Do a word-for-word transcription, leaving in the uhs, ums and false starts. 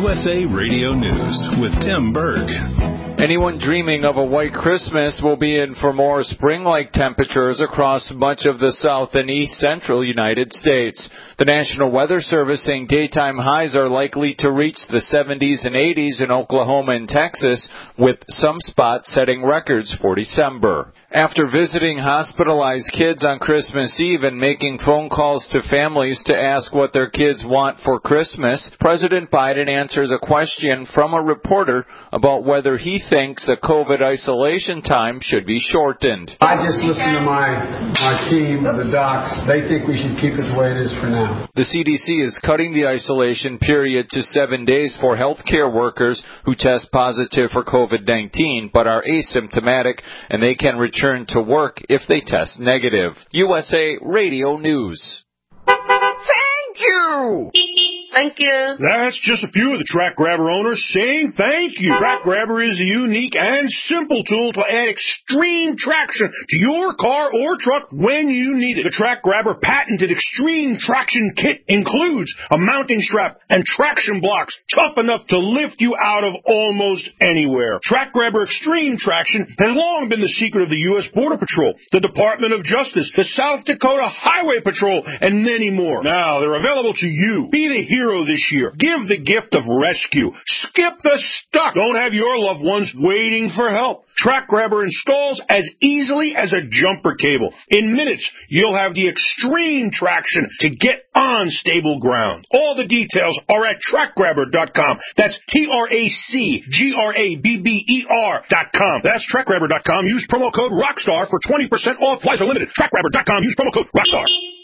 U S A Radio News with Tim Berg. Anyone dreaming of a white Christmas will be in for more spring-like temperatures across much of the south and east central United States. The National Weather Service saying daytime highs are likely to reach the seventies and eighties in Oklahoma and Texas, with some spots setting records for December. After visiting hospitalized kids on Christmas Eve and making phone calls to families to ask what their kids want for Christmas, President Biden answers a question from a reporter about whether he thinks a COVID isolation time should be shortened. I just listened to my, my team, the docs. They think we should keep it the way it is for now. The C D C is cutting the isolation period to seven days for healthcare workers who test positive for COVID nineteen but are asymptomatic, and they can return Return to work if they test negative. U S A Radio News. Thank you! Thank you. That's just a few of the Track Grabber owners saying thank you. Track Grabber is a unique and simple tool to add extreme traction to your car or truck when you need it. The Track Grabber patented Extreme Traction Kit includes a mounting strap and traction blocks tough enough to lift you out of almost anywhere. Track Grabber Extreme Traction has long been the secret of the U S Border Patrol, the Department of Justice, the South Dakota Highway Patrol, and many more. Now they're available to you. Be the hero this year. Give the gift of rescue. Skip the stuck. Don't have your loved ones waiting for help. Track Grabber installs as easily as a jumper cable. In minutes, you'll have the extreme traction to get on stable ground. All the details are at track grabber dot com. That's T R A C G R A B B E R dot com. That's track grabber dot com. Use promo code ROCKSTAR for twenty percent off. Flies are limited. track grabber dot com. Use promo code ROCKSTAR.